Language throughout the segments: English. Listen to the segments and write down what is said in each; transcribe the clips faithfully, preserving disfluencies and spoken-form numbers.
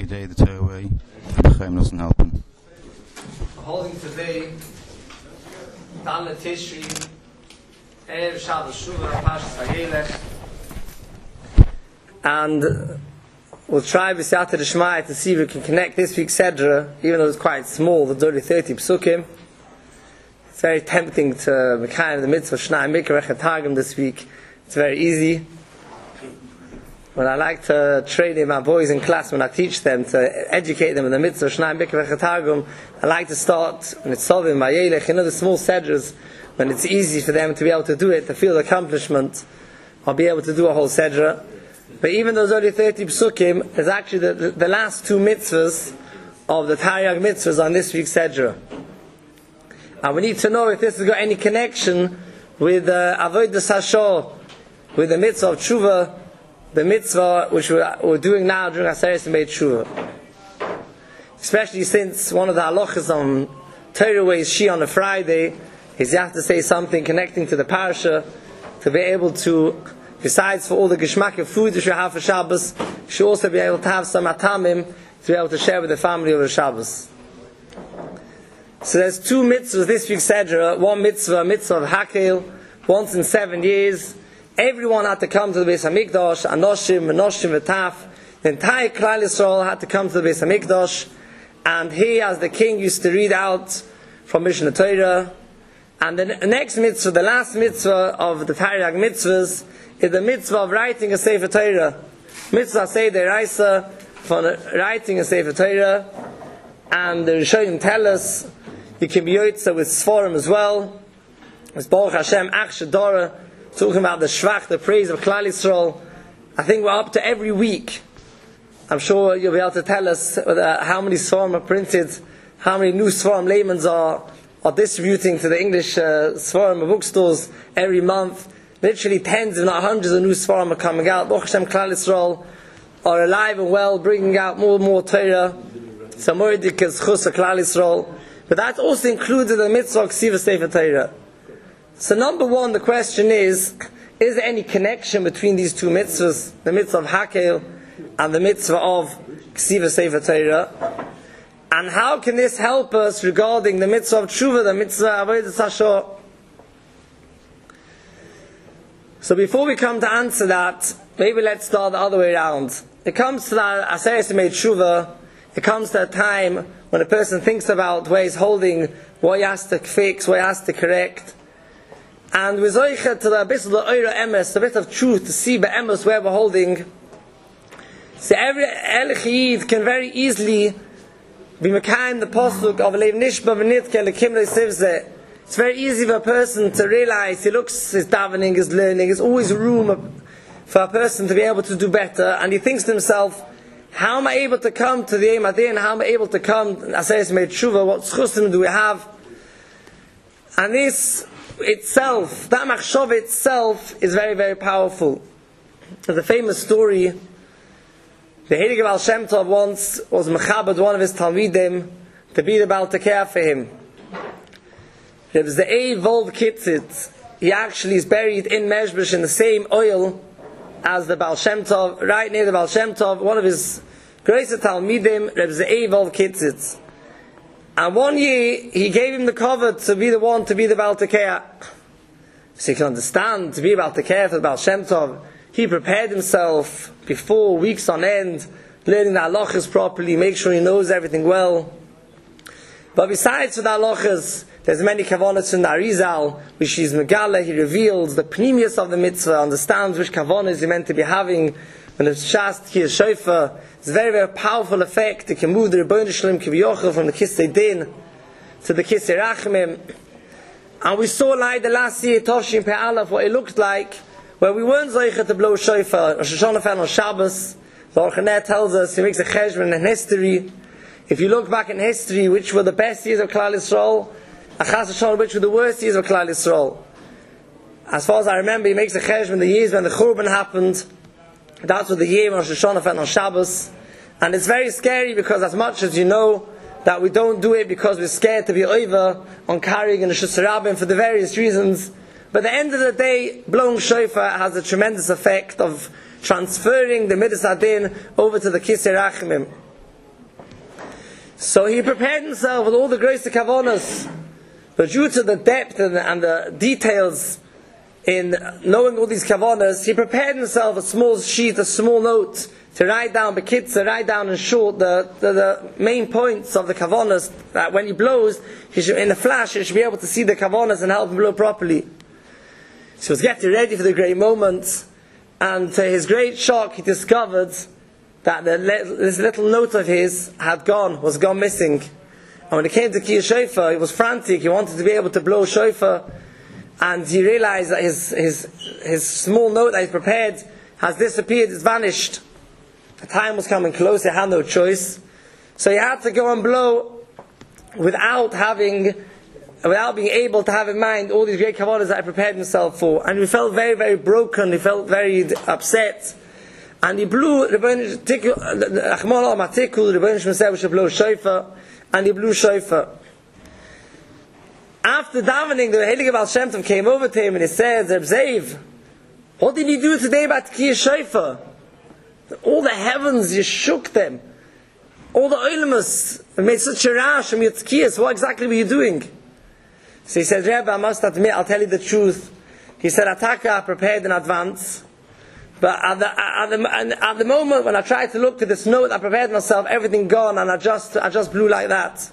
every day the Torah way. Chaim doesn't help him. Holding today, Dana Tishri, Erev Shabbos Shuvah, Parshas Vayelech, and we'll try B'siyata D'Shmai to see if we can connect this week's Sedra, even though it's quite small, the dirty thirty Psukim. It's very tempting to Mekayim the mitzvah Shnai Mikra Targum this week. It's very easy. When I like to train in my boys in class, when I teach them to educate them in the mitzvah Shnai Mikra Targum, I like to start when it's Sovim, Vayelech, you know, the small Sedras, when it's easy for them to be able to do it, to feel the accomplishment, I'll be able to do a whole Sedra. But even those only thirty psukim is actually the, the, the last two mitzvahs of the Taryag mitzvahs on this week's Sedra. And we need to know if this has got any connection with uh, Avodas Hashor, with the mitzvah of Tshuva, the mitzvah which we're, we're doing now during Aseres Yemei Tshuva. Especially since one of the halachas on Torah Way is Shi on a Friday, is you have to say something connecting to the parasha, to be able to, besides for all the geschmack of food that you have for Shabbos, you should also be able to have some atamim to be able to share with the family over Shabbos. So there's two mitzvahs this week's Sedra. One mitzvah, a mitzvah of Hakel, once in seven years. Everyone had to come to the Beis HaMikdash, Anoshim, Menoshim, V'taf. The entire Klal Yisrael had to come to the Beis HaMikdash. And he, as the king, used to read out from Mishnah Torah. And the next mitzvah, the last mitzvah of the Taryag mitzvahs, is the mitzvah of writing a Sefer Torah. Mitzvah say the Raisa for writing a Sefer Torah. And the Rishonim tell us you can be yotza with Sforim as well. It's Baruch Hashem Ach Shadora, talking about the Shvach, the praise of Klal Yisrael. I think we're up to every week. I'm sure you'll be able to tell us uh, how many Sforim are printed, how many new Sforim laymans are, are distributing to the English uh, Sforim bookstores every month. Literally tens, if not hundreds of new Sforim are coming out. Baruch Hashem Klal Yisrael are alive and well, bringing out more and more Torah. So Moedik is Chus Klal Yisrael. But that also included the mitzvah of Ksiva Sefer Torah. So number one, the question is, is there any connection between these two mitzvahs, the mitzvah of Hakel and the mitzvah of Ksiva Sefer Torah? And how can this help us regarding the mitzvah of Tshuva, the mitzvah of Avodas Hashor? So before we come to answer that, maybe let's start the other way around. It comes to that Aseres Yemei Tshuva, it comes to a time when a person thinks about where he's holding, what he has to fix, what he has to correct. And we're zoichet to the bit of the oira emes, a bit of truth to see by emes where we're holding. So every Elich Yid can very easily be mekayim the posuk of Leiv Nishba V'nitke Lekim Le'sivze. It's very easy for a person to realize he looks, his davening, his learning, there's always room for a person to be able to do better, and he thinks to himself, how am I able to come to the Yom Adin? How am I able to come to Aseres Yemei Tshuva? What schusim do we have? And this itself, that machshava itself, is very, very powerful. There's a famous story. The Heilige Baal Shem Tov once was mechabed one of his talmidim to be the Baal Tekeh for him. There was the Eiv Volv Kitzit. He actually is buried in Mezbesh in the same oil as the Baal Shem Tov, right near the Baal Shem Tov. One of his greatest talmidim, there was the Eiv Volv Kitzit. And one year, he gave him the cover to be the one to be the Baal Tekeh. So you can understand, to be Baal Tekeh for the Baal Shem Tov, he prepared himself before, weeks on end, learning the halachas properly, make sure he knows everything well. But besides for the halachas, there's many kavanas in the Arizal, which is Megala, he reveals the pnimius of the mitzvah, understands which kavanas you're meant to be having, when it's shast, he is shofar. It's a very, very powerful effect. It can move the Rebbeinu Shalom Kiviyochel from the Kisei Din to the Kisei Rachmim. And we saw like the last year, Toshim Pe'alaf, what it looked like, where we weren't zeicha to blow shofar. Rosh Hashanah fell on Shabbos. The Orchanet tells us, he makes a cheshbon in history. If you look back in history, which were the best years of Klal Yisrael, Achas Hashanah, which were the worst years of Klal Yisrael. As far as I remember, he makes a cheshbon the years when the Churban happened. That's what the year when Rosh Hashanah fell on Shabbos. And it's very scary because as much as you know that we don't do it because we're scared to be over on carrying in the Shus Rabbim for the various reasons, but at the end of the day, blowing shofar has a tremendous effect of transferring the Midas Adin over to the Kisei Rachmim. So he prepared himself with all the greatest kavanas, but due to the depth and the, and the details in knowing all these kavanas, he prepared himself a small sheet, a small note, to write down, bekitza, to write down in short the, the, the main points of the kavanas, that when he blows, he should, in a flash, he should be able to see the kavanas and help him blow properly. So he was getting ready for the great moment, and to his great shock, he discovered that the, this little note of his had gone, was gone missing. And when it came to Kiyah Shofar, he was frantic, he wanted to be able to blow shofar, and he realized that his, his, his small note that he prepared has disappeared, it's vanished. The time was coming close, he had no choice. So he had to go and blow without having, without being able to have in mind all these great kavanas that he prepared himself for. And he felt very, very broken, he felt very upset. And he blew, the Rebbeinu said we should blow shofar, and he blew shofar. After davening, the Heilige Baal Shem Tov came over to him and he said, Reb Zev, what did you do today about Kiyah Shofar? All the heavens, you shook them. All the Olamas made such a rash from your tkiyas. What exactly were you doing? So he said, Rebbe, I must admit, I'll tell you the truth. He said, Ataka, I prepared in advance. But at the, at, the, at the moment when I tried to look to this note, I prepared myself, everything gone, and I just, I just blew like that.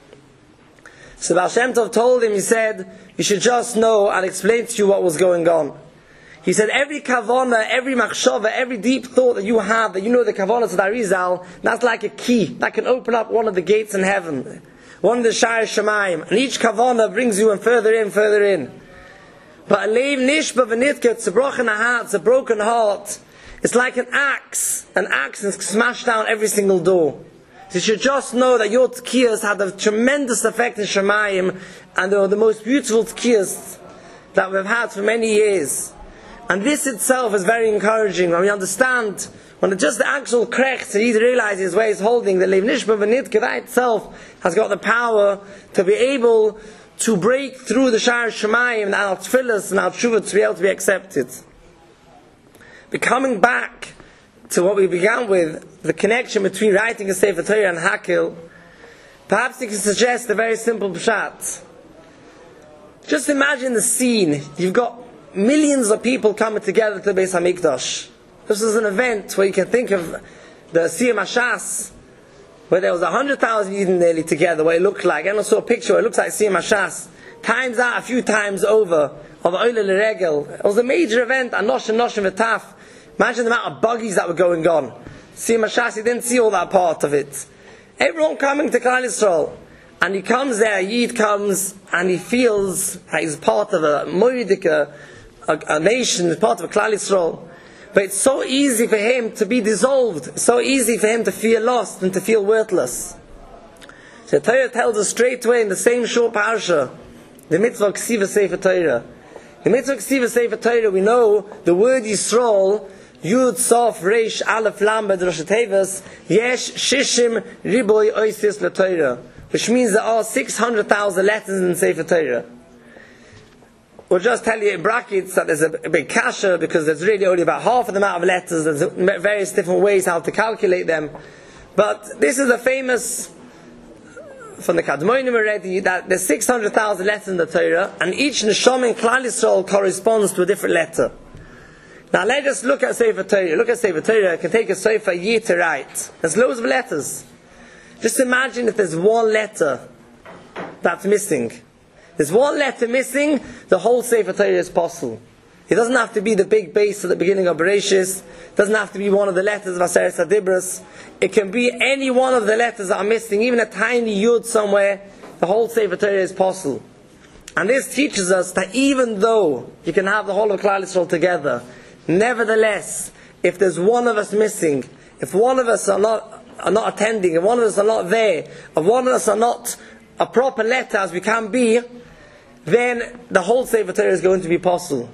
So Baal Shem Tov told him, he said, you should just know, I'll explain to you what was going on. He said, every kavana, every machshava, every deep thought that you have, that you know the kavanas of the Arizal, that's like a key that can open up one of the gates in heaven, one of the Sha'ar Shamayim, and each kavana brings you in further in, further in. But a leiv nishba v'nitka, it's a broken heart, it's a broken heart. It's like an axe, an axe and smash down every single door. So you should just know that your tkiyas had a tremendous effect in Shamayim, and they were the most beautiful tkiyas that we've had for many years. And this itself is very encouraging when we understand, when just the actual krech that he realizes where he's holding, the leiv nishba v'nitka, that itself has got the power to be able to break through the Sha'ar Shamayim and our tefillas and our tshuva to be able to be accepted. But coming back to what we began with, the connection between writing a Sefer Torah and Hakil, perhaps you can suggest a very simple pshat. Just imagine the scene. You've got millions of people coming together to the Beis HaMikdash. This is an event where you can think of the Siyam HaShas, where there was a hundred thousand Yidden nearly together, what it looked like. And I saw a picture where it looks like Siyam HaShas, times out a few times over, of Oile L'Regel. It was a major event, Anosh and Nosh and V'taf. Imagine the amount of buggies that were going on. Siyam HaShas, you didn't see all that part of it. Everyone coming to Klal Yisrael. And he comes there, a Yid comes, and he feels that he's part of a Moedik, a, a, a nation, part of a Klal Yisrael. But it's so easy for him to be dissolved. It's so easy for him to feel lost and to feel worthless. So the Torah tells us straight away in the same short parasha, the mitzvah Ksiva Sefer Torah. The mitzvah Ksiva Sefer Torah, we know the word Yisrael, Yud Sof Reish Aleph Lamed Rosh Tevas, Yesh Shishim Riboy Oisis LaTorah, which means there are six hundred thousand letters in Sefer Torah. We'll just tell you in brackets that there's a big kasha, because there's really only about half of the amount of letters. There's various different ways how to calculate them. But this is a famous, from the Kadmonim already, that there's six hundred thousand letters in the Torah, and each neshama in Klal Yisrael corresponds to a different letter. Now let's just look at Sefer Torah. Look at Sefer Torah. It can take a Sefer a year to write. There's loads of letters. Just imagine if there's one letter that's missing. There's one letter missing, the whole Sefer Torah is possible. It doesn't have to be the big base at the beginning of Bereshis. It doesn't have to be one of the letters of Aseret HaDibros. It can be any one of the letters that are missing, even a tiny yud somewhere. The whole Sefer Torah is possible. And this teaches us that even though you can have the whole of Klal Yisrael together, nevertheless, if there's one of us missing, if one of us are not, are not attending, if one of us are not there, if one of us are not a proper letter as we can be, then the whole Sefer Torah is going to be possible.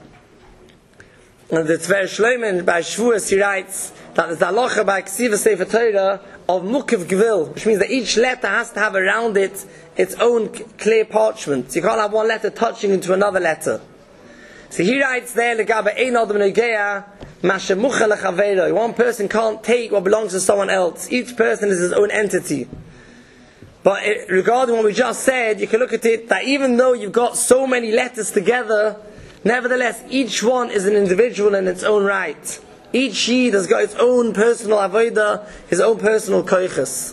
And the Tver Shlomen by Shavuos, he writes that there's the halacha by Ksiva Sefer Torah of Mukiv Gvil, which means that each letter has to have around it its own clear parchment. You can't have one letter touching into another letter. So he writes there, L'gabe ein adam nogea mashe mucha lechavero. One person can't take what belongs to someone else. Each person is his own entity. But it, regarding what we just said, you can look at it that even though you've got so many letters together, nevertheless each one is an individual in its own right. Each Yid has got its own personal avodah, his own personal koiches.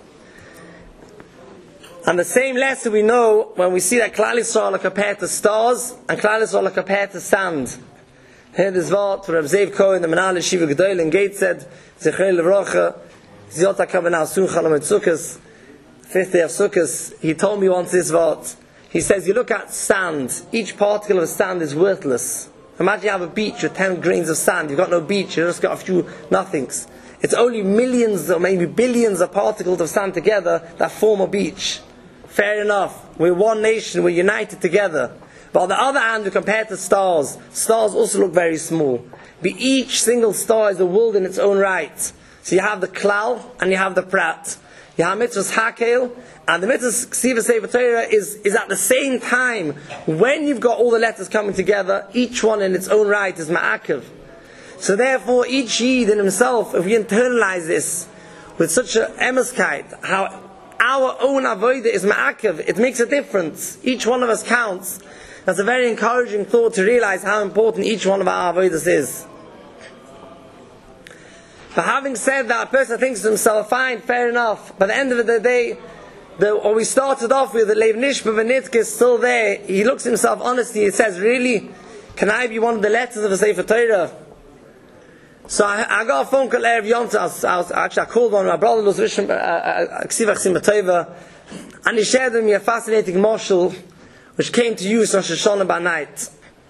And the same lesson we know when we see that Klal Yisrael are compared to stars and Klal Yisrael are compared to sand. Here this word for Reb Zev Cohen, the Menal Yeshiva Gedoyle in Gate said, Zechrei Levrocha, Ziyota Kavanah Suncha Lamed Sukkos, fifth day of Sukkos, he told me once this word. He says, you look at sand, each particle of sand is worthless. Imagine you have a beach with ten grains of sand, you've got no beach, you've just got a few nothings. It's only millions or maybe billions of particles of sand together that form a beach. Fair enough, we're one nation, we're united together. But on the other hand, we compare to stars. Stars also look very small. But each single star is a world in its own right. So you have the klal and you have the prat. You have mitzvahs hakel, and the mitzvahs ksiva sefer Torah is, is at the same time, when you've got all the letters coming together, each one in its own right is ma'akev. So therefore, each Yid in himself, if we internalize this with such a emeskite, how our own avodah is ma'akev, it makes a difference. Each one of us counts. That's a very encouraging thought to realize how important each one of our avodas is. But having said that, a person thinks to himself, fine, fair enough. By the end of the day, the, what we started off with, the Lev Nishma V'Nitzke is still there. He looks at himself honestly, he says, really, can I be one of the letters of a Sefer Torah? So I, I got a phone call Erev Yom Tov. I was, I was, actually, I called one of my brother, Luz Rishon, Ksiva Chsim B'Tova, and he shared with me a fascinating marshal which came to use Rosh Hashanah by night.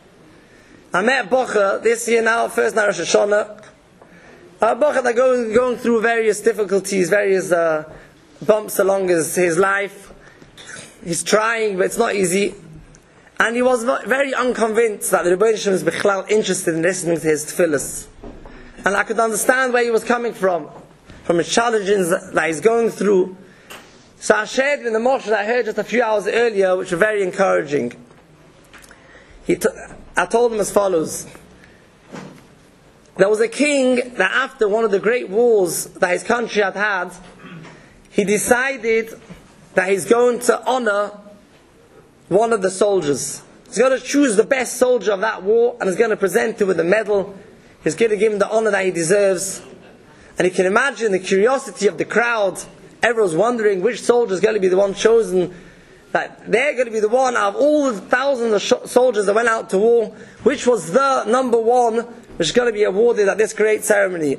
I met Bocha this year now, first night Rosh Hashanah. Uh, Bocha that going going through various difficulties, various uh, bumps along his, his life. He's trying, but it's not easy. And he was not, very unconvinced that the Rebbeinu Shem is bechlal interested in listening to his tefillas. And I could understand where he was coming from, from the challenges that he's going through. So I shared with the Moshe that I heard just a few hours earlier, which were very encouraging. He t- I told him as follows. There was a king that after one of the great wars that his country had had, he decided that he's going to honor one of the soldiers. He's going to choose the best soldier of that war and he's going to present him with a medal. He's going to give him the honor that he deserves. And you can imagine the curiosity of the crowd. Everyone's wondering which soldier is going to be the one chosen. That they're going to be the one out of all the thousands of sh- soldiers that went out to war, which was the number one which is going to be awarded at this great ceremony.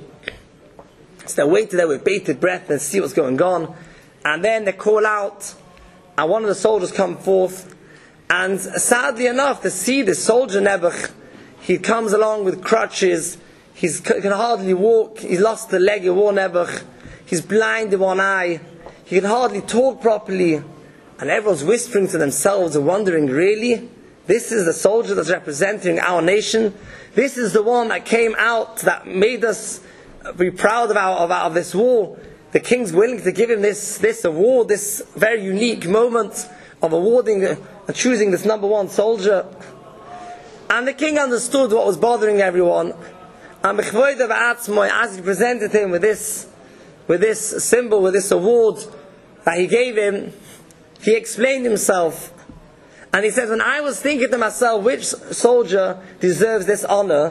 So they waited there with bated breath and see what's going on. And then they call out, and one of the soldiers come forth. And sadly enough, to see the soldier Nebuch, he comes along with crutches. He can hardly walk. He's lost the leg of war Nebuch. He's blind in one eye. He can hardly talk properly. And everyone's whispering to themselves and wondering, really? This is the soldier that's representing our nation? This is the one that came out, that made us be proud of, our, of, our, of this war. The king's willing to give him this, this award, this very unique moment of awarding and choosing this number one soldier. And the king understood what was bothering everyone. And as he presented him with this with this symbol, with this award that he gave him, he explained himself. And he says, when I was thinking to myself, which soldier deserves this honor?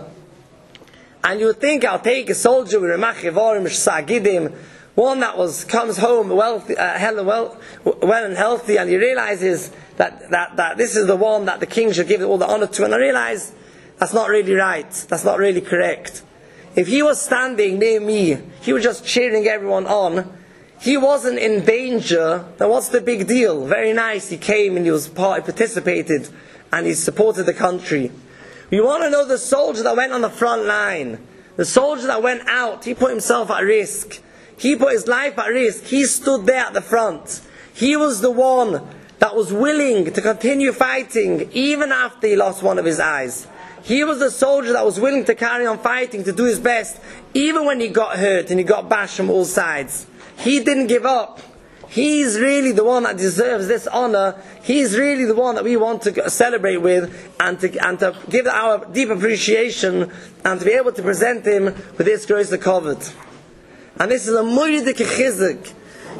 And you would think, I'll take a soldier with Remach Yevarim, Sagidim, one that was comes home wealthy, uh, well, well and healthy, and he realizes that, that, that this is the one that the king should give all the honor to. And I realize that's not really right. That's not really correct. If he was standing near me, he was just cheering everyone on. He wasn't in danger. Then what's the big deal? Very nice. He came and he was part, he participated, and he supported the country. We want to know the soldier that went on the front line, the soldier that went out. He put himself at risk. He put his life at risk. He stood there at the front. He was the one that was willing to continue fighting even after he lost one of his eyes. He was the soldier that was willing to carry on fighting, to do his best, even when he got hurt and he got bashed from all sides. He didn't give up. He's really the one that deserves this honor. He's really the one that we want to celebrate with and to, and to give our deep appreciation and to be able to present him with this grace to covet. And this is a moiridik chizuk.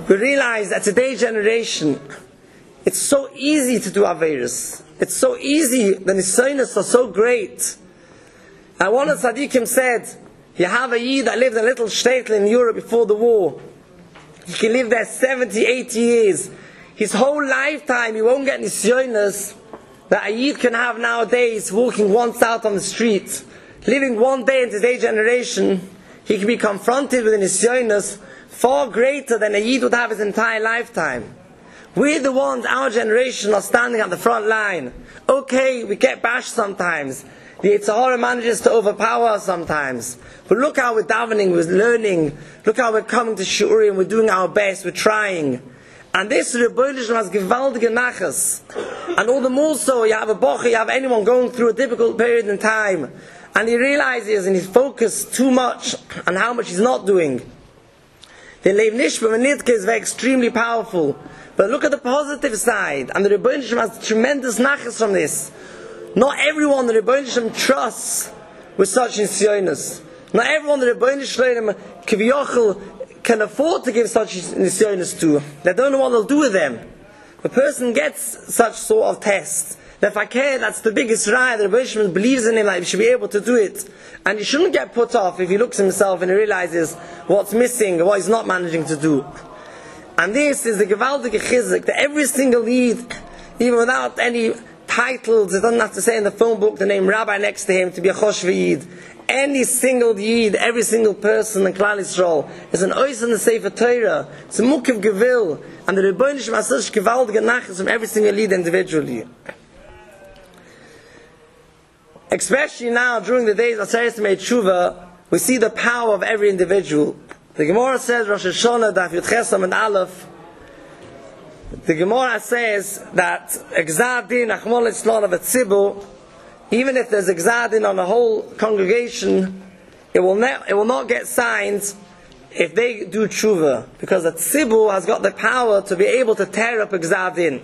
we realize that today's generation, it's so easy to do Aveirus. It's so easy, the Nisayonos are so great. And one of the Tzaddikim said, you have a Yid that lived in a little shtetl in Europe before the war. He can live there seventy, eighty years. His whole lifetime he won't get Nisayonos that a Yid can have nowadays, walking once out on the street. Living one day in today's generation, he can be confronted with a Nisayonos far greater than a Yid would have his entire lifetime. We're the ones, our generation, are standing at the front line. Okay, we get bashed sometimes. The Yetzer Hara manages to overpower us sometimes. But look how we're davening, we're learning. Look how we're coming to Shurim, we're doing our best, we're trying. And this Rebbeinu Shalom has gewaltige nachas. And all the more so, you have a bocher, you have anyone going through a difficult period in time. And he realizes and he's focused too much on how much he's not doing. The Lev Nishba Menitke is very extremely powerful. But look at the positive side. And the Rebbeinu Shalom has tremendous nachas from this. Not everyone the Rebbeinu Shalom trusts with such Nisayonos. Not everyone the Rebbeinu Shalom Kivyochel can afford to give such Nisayonos to. They don't know what they'll do with them. The person gets such sort of tests. The fakir, that's the biggest raya. The Rebbeinu Shalom believes in him that he should be able to do it. And he shouldn't get put off if he looks at himself and he realizes what's missing, what he's not managing to do. And this is the gewaltige chizuk that every single Yid, even without any titles, it doesn't have to say in the phone book the name Rabbi next to him to be a Choshve Yid. Any single Yid, every single person in Klal Yisrael is an ois in the Sefer Torah. It's a mukiv gevil, and the Rebbeinu Shalom has such gewaltige nachas from every single Yid individually. Especially now during the days of Aseret Yemei Tshuva, we see the power of every individual. The Gemara says, Rosh Hashanah, Daf Yud Chesam and Aleph. The Gemara says that Gzad Din Achmon Litzlan of a Tzibur, even if there's a Gzad Din on the whole congregation, it will not, it will not get signed if they do Tshuva, because the Tzibur has got the power to be able to tear up a Gzad Din.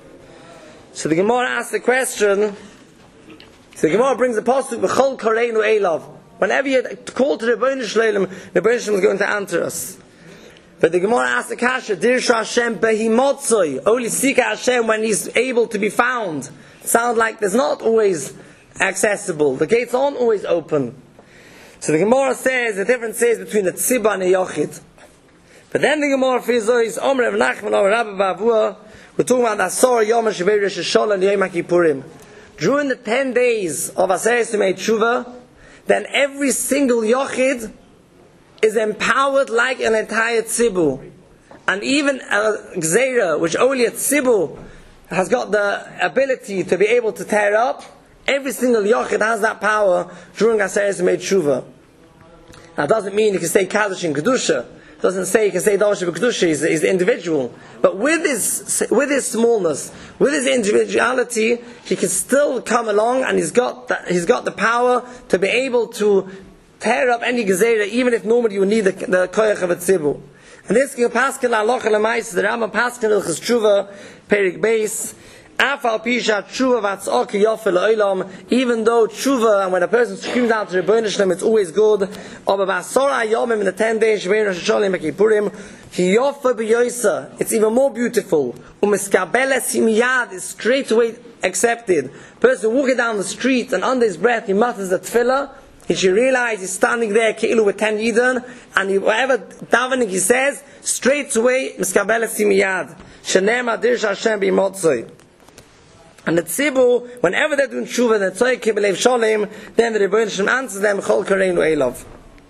So the Gemara asks the question. So the Gemara brings the pasuk B'chol Kareinu Elav. Whenever you call to the Rebbeinu Shalom, the Rebbeinu Shalom is going to answer us. But the Gemara asks the Kasha, Dirsha Hashem Behimotzoi. Only seek Hashem when He's able to be found. Sound like there's not always accessible. The gates aren't always open. So the Gemara says the difference is between the Tzibah and the Yochid. But then the Gemara says, Omer Rav Nachman or Rabbi Bavua, we're talking about the Asor Yom HaShavei Rosh Hashanah and Yom HaKippurim. During the ten days of Aseret Yemei Tshuva, then every single Yochid is empowered like an entire Tzibur. And even a Gzeira, which only a Tzibur has got the ability to be able to tear up, every single Yochid has that power during Aseret Yemei Tshuva. That doesn't mean you can say Kaddish in Kedusha. Doesn't say you can say Darsha B'Kedusha, he's, he's the individual. But with his, with his smallness, with his individuality, he can still come along and he's got the, he's got the power to be able to tear up any Gezerah, even if normally you need the, the Koyach of a Tzibur. And this can Paskin Aloch L'Mais, the Rambam Paskin L'Chas Tshuva, Perik Beis, Afal Pisha Tshuva Vatzok Yofel Olam. Even though Tshuva, and when a person screams out to the Rebbeinu Shalom, it's always good. Over Basora Yomim in the ten days Shvei Rosh Hashanah Mekipurim, Ki Yofa B'Yoisa. It's even more beautiful. Umiskabele Simiyad is straight away accepted. Person walking down the street and under his breath he mutters the tefillah. He should realize he's standing there Keilu with ten Yidden, and he, whatever davening he says, straight away Miskabele Simiyad. Shenema Dirsha Hashem B'Imotzoi. And the Tzibur, whenever they're doing Tshuva, the Tzoi Kibelev Sholem, then the Rebbeinu Shalom answers them, Chol Kareinu Elav.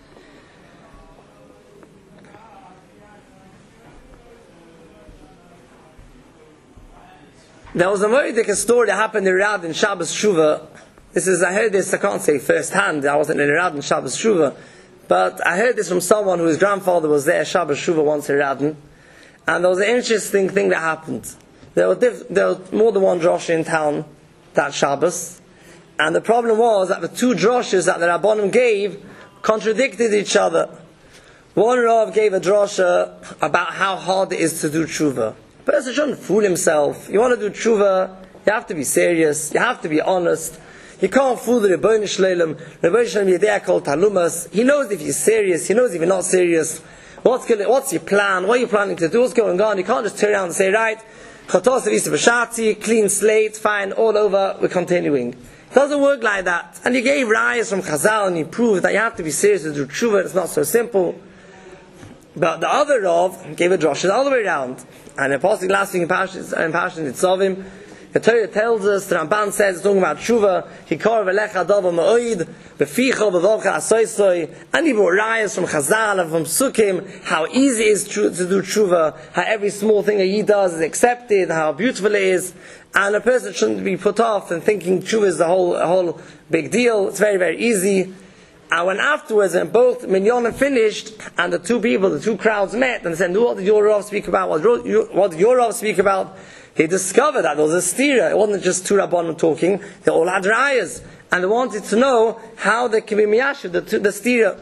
There was a very different story that happened in Riyadh in Shabbos Tshuva. This is, I heard this, I can't say first hand, I wasn't in Riyadh in Shabbos Tshuva, but I heard this from someone whose grandfather was there, Shabbos Tshuva, once in Riyadh. And there was an interesting thing that happened. There were, diff- there were more than one drosha in town that Shabbos, and the problem was that the two droshas that the Rabbanim gave contradicted each other. One Rav gave a drosha about how hard it is to do tshuva. A person shouldn't fool himself. You want to do tshuva, you have to be serious, you have to be honest. You can't fool the Rebbeinu Shalom. Rebbeinu Shalom Yedei Kol Talumas. He knows if you're serious, he knows if you're not serious. What's gonna, what's your plan? What are you planning to do? What's going on? You can't just turn around and say, right, Chatos Avisa B'Shatzi, clean slate, fine, all over, we're continuing. It doesn't work like that. And you gave rayas from Chazal and you proved that you have to be serious to do tshuva. It's not so simple. But the other Rav gave a drasha the other way around. And the Apostle last week in Parashat Nitzavim, the Torah tells us, the Ramban says, talking about tshuva, Hikar v'lecha dava ma'oid, v'ficha v'vavcha asoysoi, and he brought rayas from Chazal and from Sukkim, how easy it is to do tshuva, how every small thing that he does is accepted, how beautiful it is, and a person shouldn't be put off and thinking tshuva is a whole, a whole big deal. It's very, very easy. And when afterwards, and both minyanim finished, and the two people, the two crowds met, and said, what did your Rav speak about? What did your Rav speak about? He discovered that there was a stira. It wasn't just two rabbanim talking. They all had rayas, and they wanted to know how they can be miyashiv the, the stira.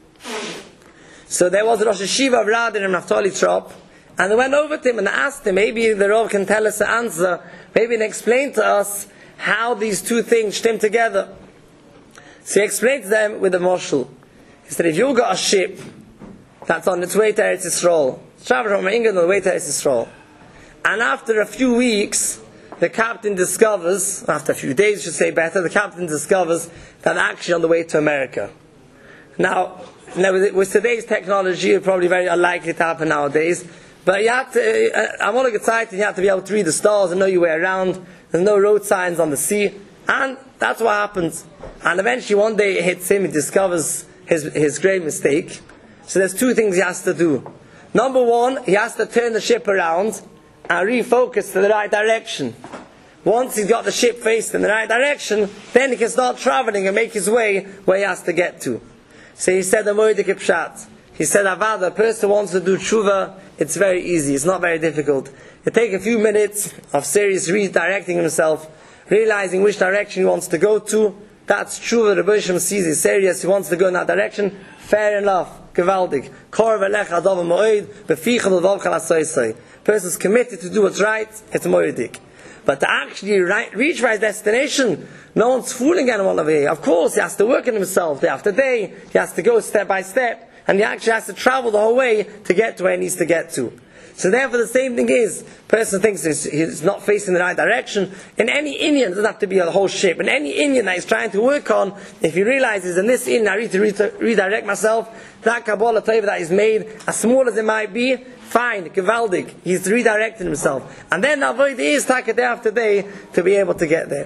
So there was a Rosh Hashiva of Radin and Naftali Trop, and they went over to him and asked him, maybe the Rav can tell us the answer, maybe and explain to us how these two things stem together. So he explained to them with a moshel. He said, if you got a ship that's on its way to Eretz Yisrael, traveling from England on the way to Eretz Yisrael, and after a few weeks, the captain discovers, after a few days, I should say better, the captain discovers that they're actually on the way to America. Now, now with, with today's technology, it's probably very unlikely to happen nowadays. But you have to, uh, I'm on a good side, and you have to be able to read the stars and know your way around. There's no road signs on the sea, and that's what happens. And eventually, one day it hits him. He discovers his his great mistake. So there's two things he has to do. Number one, he has to turn the ship around and refocus to the right direction. Once he's got the ship faced in the right direction, then he can start traveling and make his way where he has to get to. So he said the Moedik Pshat. He said, Avada, a person wants to do tshuva, it's very easy, it's not very difficult. It takes a few minutes of serious redirecting himself, realizing which direction he wants to go to. That's tshuva. The Rebbe sees he's serious, he wants to go in that direction. Fair enough. Gewaldig. Kor v'lecha dava moed, beficha v'vavcha l'asoysoi. Person's committed to do what's right, it's moedik. But to actually right, reach right destination, no one's fooling anyone over here. Of course, he has to work on himself day after day. He has to go step by step. And he actually has to travel the whole way to get to where he needs to get to. So therefore the same thing is, person thinks he's, he's not facing the right direction. In any Indian, it doesn't have to be a whole ship. In any Indian that he's trying to work on, if he realizes in this Indian I need to re- redirect myself, that Kabbalah Taiva that he's made, as small as it might be, fine, gewaldig, he's redirecting himself. And then avoid is taka day after day to be able to get there.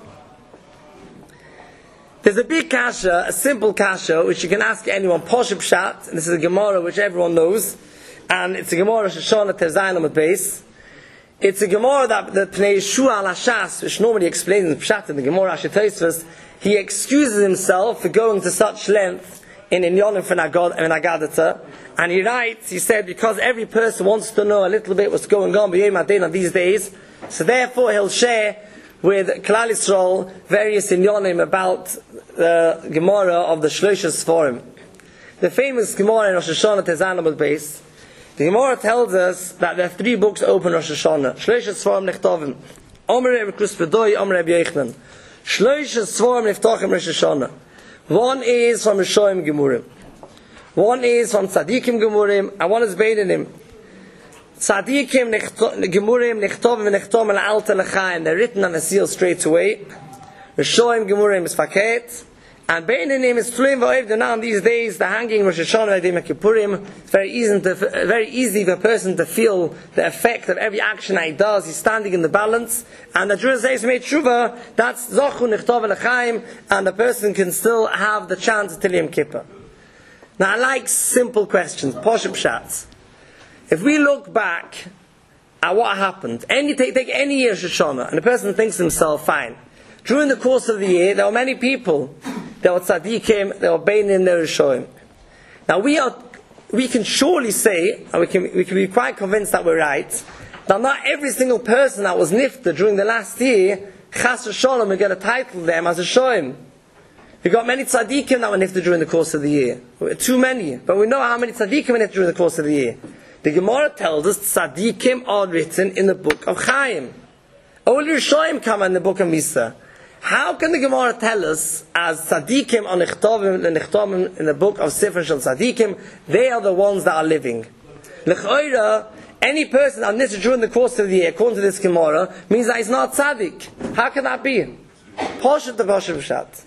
There's a big kasha, a simple kasha, which you can ask anyone, Poshib Pshat, and this is a Gemara which everyone knows, and it's a Gemara Shoshana Terzayin at base. It's a Gemara that the Pnei Yeshua al Hashas, which normally explains in Pshat in the Gemara Ashitosfos, he excuses himself for going to such length in Inyonim for Nagadata, and he writes, he said, because every person wants to know a little bit what's going on b'Yom Adin these days, so therefore he'll share with Klal Yisrael various Inyonim about the Gemara of the Shloisha Sforim. The famous Gemara in Rosh Hashanah Tezayin Amud Beis, the Gemara tells us that there are three books open Rosh Hashanah. Shloisha Sforim Nechtovim. Omer Rebbe Krus Bedoy, Omer Rebbe Yochanan. Shloisha Sforim Neftochim Rosh Hashanah. One is from Rishoyim Gemurim. One is from Tzadikim Gemurim, and one is Beinim. Tzadikim Gemurim Nechtovim Nechtom Al Alta L'chaim. They're written on a seal straight away. Rishoyim Gemurim is Faket. And Beinim is Tluim V'Oivdim. Now in these days, the hanging Rosh Hashanah Yom Kippurim, it's very easy, to, very easy for a person to feel the effect of every action that he does. He's standing in the balance. And the Jews says, Mei Tshuva, that's Zochu Nechtov L'chaim, and the person can still have the chance till Yom Kippur. Now I like simple questions, Poshim Shats. If we look back at what happened, any take, take any year Rosh Hashanah, and the person thinks to himself, fine, during the course of the year, there were many people. There were tzaddikim, there were beinim, there were rishoyim. Now we are, we can surely say, and we can, we can be quite convinced that we're right, that not every single person that was nifta during the last year, chas v'sholom, we get a title them as a shoyim. We got many tzaddikim that were nifta during the course of the year. Too many, but we know how many tzaddikim were nifta during the course of the year. The Gemara tells us tzaddikim are written in the book of Chaim. Only rishoyim come in the book of Misa. How can the Gemara tell us, as tzaddikim on Nichtovim in the book of Sefer Shel Tzaddikim, they are the ones that are living? L'choira, any person on this during the course of the year, according to this Gemara, means that he's not tzaddik. How can that be? Poshet the Poshet Pshat.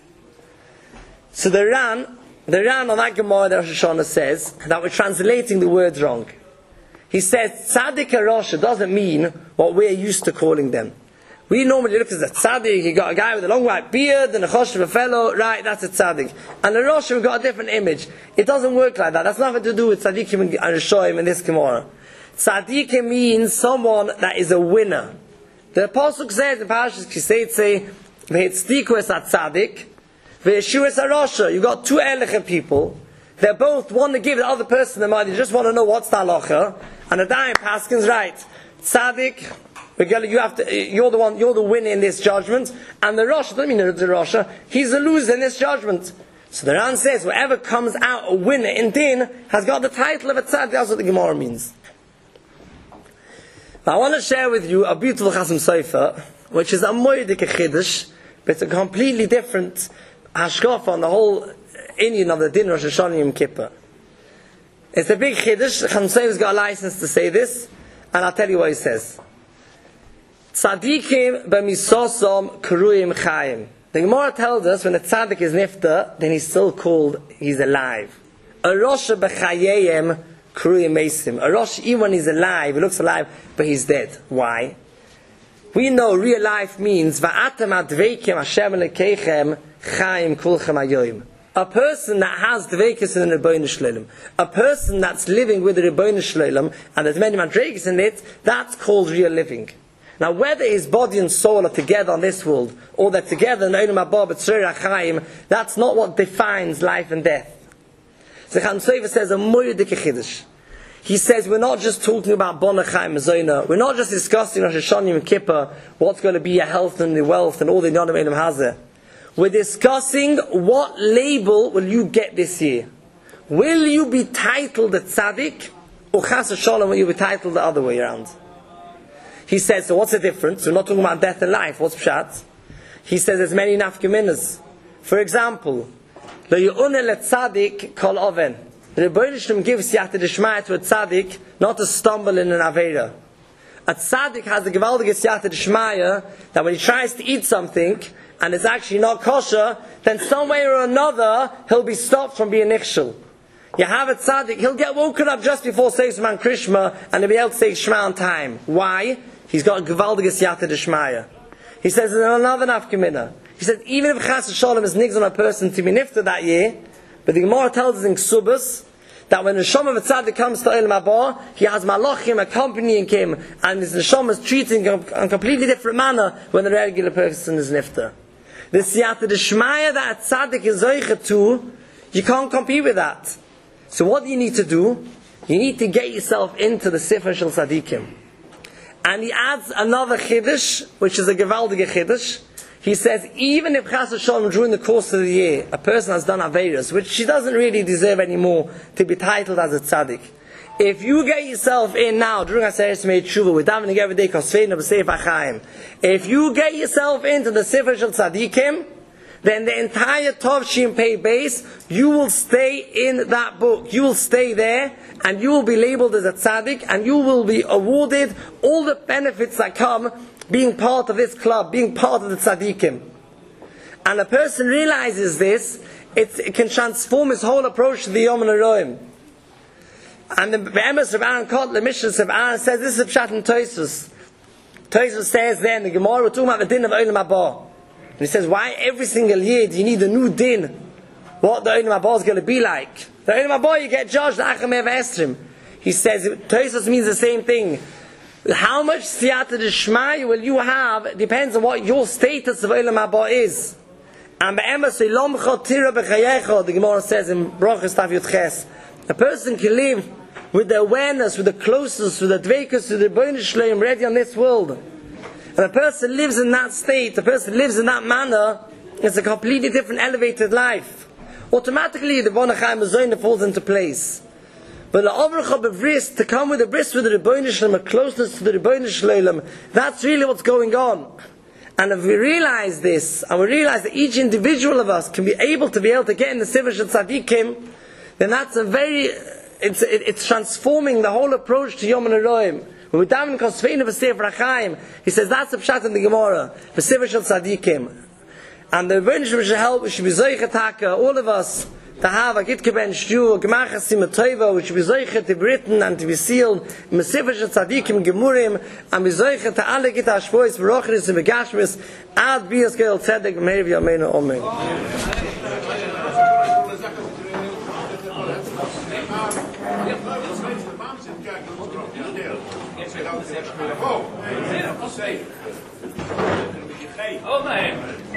So the Ran, the Ran on that Gemara, the Rosh Hashanah says that we're translating the words wrong. He says tzaddik Rosh doesn't mean what we're used to calling them. We normally look at the tzaddik, you got a guy with a long white beard and a chosh of a fellow, right, that's a tzaddik. And the Rosh, we've got a different image. It doesn't work like that. That's nothing to do with tzaddikim and Rishoyim in this Gemara. Tzaddikim means someone that is a winner. The Pasuk says in Parashas Kiseitze, V'hitzdiku es ha-tzaddik, v'yeshu es ha-rosha. You've got two elechem people. They both want to give the other person the money. They just want to know what's the halacha. And the Dayan Paskin's right. Tzaddik, you have to, you're the one, you're the winner in this judgment, and the Rosh, doesn't mean the Rosh, he's the loser in this judgment. So the Ran says, whoever comes out a winner in Din has got the title of a tzaddik. That's what the Gemara means. Now I want to share with you a beautiful Chasam Sofer, which is a moedik chiddush, but it's a completely different hashkafa on the whole Indian of the Din Rosh Hashanah Yom Kippur. It's a big chiddush. Chasam Sofer's got a license to say this, and I'll tell you what he says. Tzadikim b'misosom kruyim chayim. The Gemara tells us when a tzaddik is nifta, then he's still called, he's alive. A rosha b'chayeyem kruyim mesim. A rosh, even when he's alive, he looks alive, but he's dead. Why? We know real life means va'atem adveikim Hashem lekeichem chayim kulchem ayoyim. A person that has dveikus in the Rebbeinu Shleilim, a person that's living with the Rebbeinu Shleilim, and there's many madrigas in it, that's called real living. Now, whether his body and soul are together on this world, or they're together in the Olam Haba b'tzrei Chaim, that's not what defines life and death. So Chasam Sofer says a moedik chiddush. He says we're not just talking about Bona Chaim Zona. We're not just discussing Rosh Hashanah Yom Kippur, what's going to be your health and the wealth and all the Yonam Elam Hazeh. We're discussing what label will you get this year. Will you be titled a tzaddik, or Chas Shalom will you be titled the other way around? He says, so what's the difference? We're not talking about death and life. What's pshat? He says there's many nafkeminas. For example, the Ye'uneh le'tzadik kol oven. The Rebbeinu Shalom gives Siyata D'Shmaya to a tzaddik not to stumble in an Aveira. A tzaddik has the gewaldige Siyata D'Shmaya that when he tries to eat something and it's actually not kosher, then some way or another he'll be stopped from being nichshel. You have a tzaddik, he'll get woken up just before Seisman Krishma and he'll be able to say Shema on time. Why? He's got a gewaldige Siyata D'Shmaya. He says in another nafkemina. He says even if Chas Shalom is nigs on a person to be nifta that year, but the Gemara tells us in Ksubas that when the Neshama of a tzaddik comes to Olam Haba, he has malachim accompanying him, and his Neshama is treating him in a completely different manner when the regular person is nifta. The Siyata D'Shmaya that a tzaddik is zoichet to, you can't compete with that. So what do you need to do? You need to get yourself into the Sefer Shel Tzaddikim. And he adds another chiddush, which is a gewaldige chiddush. He says, even if Chas Shalom during the course of the year, a person has done Aveirus, which she doesn't really deserve anymore to be titled as a tzaddik. If you get yourself in now, during Aseret Mei Tshuva, we're davening every day, Kosfein of Sefer Chaim. If you get yourself into the Sefer Shel Tzaddikim, then the entire Tov Shin Pei base, you will stay in that book. You will stay there, and you will be labeled as a tzaddik, and you will be awarded all the benefits that come being part of this club, being part of the tzaddikim. And a person realizes this, it, it can transform his whole approach to the Yom HaRoim. And the Be'emes of Aaron Kotler, the Mishnah of Aaron says, this is a pshat in Tosfos. Tosfos says there in the Gemara, we're talking about the din of Olam Haba. And he says, why every single year do you need a new din? What the Olam Haba is going to be like? The Olam Haba, you get judged, the Acham Eva Estrim. He says, Tosfos means the same thing. How much Siyata D'Shmaya will you have depends on what your status of Olam Haba is. And the Gemara says in Brachos Tav Yud Ches, a person can live with the awareness, with the closeness, with the dveikus, with the Rebbeinu Shleim ready on this world. And a person lives in that state, a person lives in that manner, it's a completely different elevated life. Automatically the Bona Chaim Zona falls into place. But the Avracha b'bris, to come with a bris with the Rebbeinu Shleim, a closeness to the Rebbeinu Shleim, that's really what's going on. And if we realize this, and we realize that each individual of us can be able to be able to get in the Siva Shel Tzadikim, then that's a very, it's, it, it's transforming the whole approach to Yom HaRoim. When we daven Kosfeinu v'Sefer HaChaim, he says that's the pshat in the Gemara, the Siva Shel Tzadikim. And the Rebbeinu should help, we should be Zoichet Haka, all of us, to have a Gitke Ben Shtu, a Gemach Hasim Toiva, which should be Zoichet to be written and to be sealed, in the Siva Shel Tzadikim Gemurim, and be Zoichet to alle Gita Ashpois, V'rochris and Begashmis, Ad Bias Geil Tzedek, Meir V'Yameinu Omen. Oh, man.